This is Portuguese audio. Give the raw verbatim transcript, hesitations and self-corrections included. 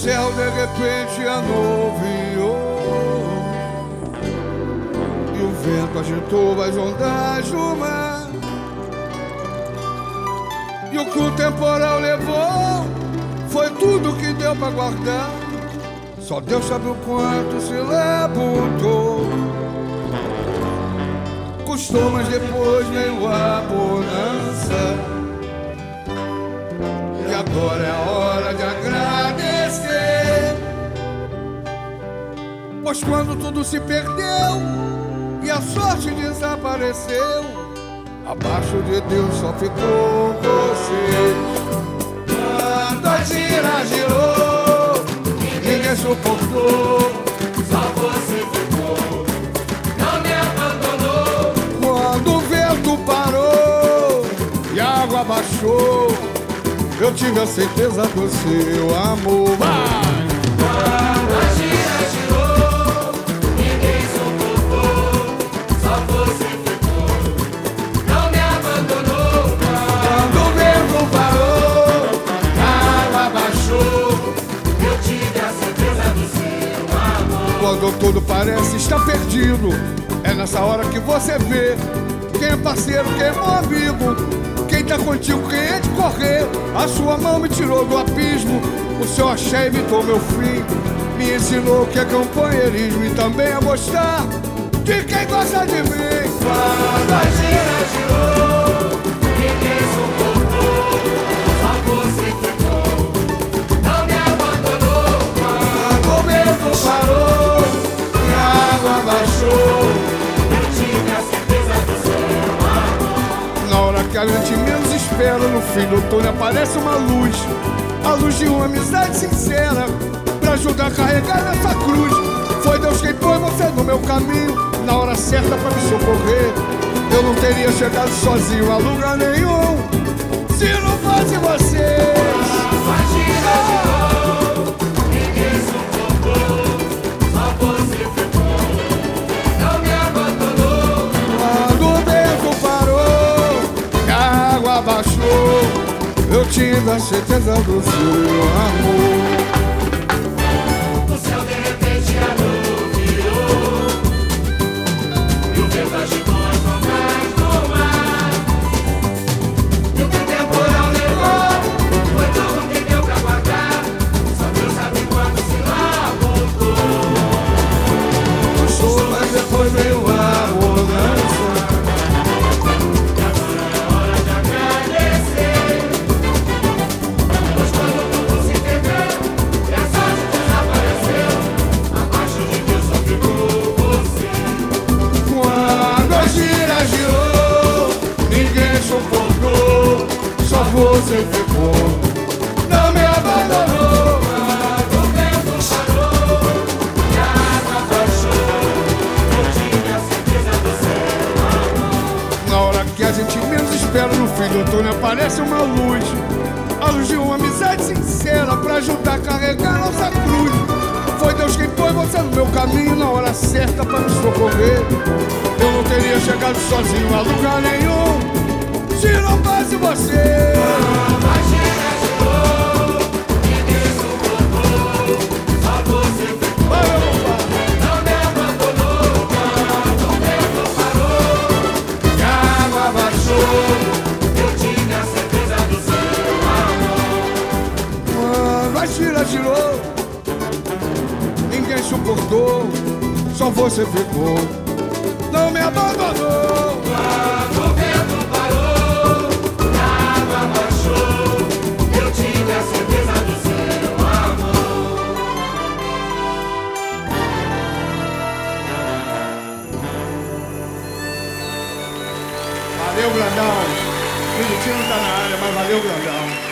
céu de repente anuviou e o vento agitou as ondas do mar. E o que o temporal levou foi tudo que deu pra guardar. Só Deus sabe o quanto se levantou. Custou, mas depois veio a bonança. E agora é a hora de agradecer. Pois quando tudo se perdeu e a sorte desapareceu, abaixo de Deus só ficou você. Quando a gira girou, ninguém suportou, só você ficou, não me abandonou. quando o vento parou e a água baixou, eu tive a certeza do seu amor. Vai! Quando a gira girou, ninguém suportou, só você ficou, não me abandonou. Quando o vento parou, A água baixou, eu tive a certeza do seu amor. quando tudo parece estar perdido, é nessa hora que você vê quem é parceiro, quem é meu amigo, quem tá contigo, quem é de correr. A sua mão me tirou do abismo, o seu axé evitou meu fim, me ensinou que é companheirismo e também a gostar de quem gosta de mim. Quando a gira girou, ninguém suportou, só você ficou, não me abandonou. Quando o vento parou e a água baixou, Eu tive a certeza do seu amor. na hora que a gente menos espera, no fim do túnel aparece uma luz, a luz de uma amizade sincera, pra ajudar a carregar nessa cruz. Foi Deus quem pôs você no meu caminho, na hora certa pra me socorrer. Eu não teria chegado sozinho a lugar nenhum se não fosse vocês. A gira girou, ninguém suportou, só você ficou, não me abandonou. Quando o vento parou e a água baixou, eu tive a certeza do seu amor. O céu de repente anuviou e o vento agitou as ondas do mar. E o que o temporal levou foi tudo que deu pra guardar. Só Deus sabe quando se lá voltou. Custou, mas depois veio a bonança. E agora é hora de agradecer, pois quando tudo se perdeu e a sorte desapareceu, abaixo de Deus só ficou você. Quando a gira girou, ninguém suportou, só você ficou, não me abandonou. Quando o vento parou e a água baixou, eu tive a certeza do seu amor. Na hora que a gente menos espera, no fim do túnel aparece uma luz, a luz de uma amizade sincera, pra ajudar a carregar nossa cruz. Foi Deus quem pôs você no meu caminho, na hora certa pra me socorrer. Eu não teria chegado sozinho a lugar nenhum se não fosse você. Quando a gira girou, ninguém suportou, só você ficou, Vai, meu compadre. não me abandonou. Quando o vento parou E a água baixou, eu tive a certeza do seu amor. quando a gira girou, ninguém suportou, só você ficou, não me abandonou. Quando o vento parou e a água baixou, eu tive a certeza do seu amor. Valeu, grandão. Filho, não tá na área, mas valeu, grandão.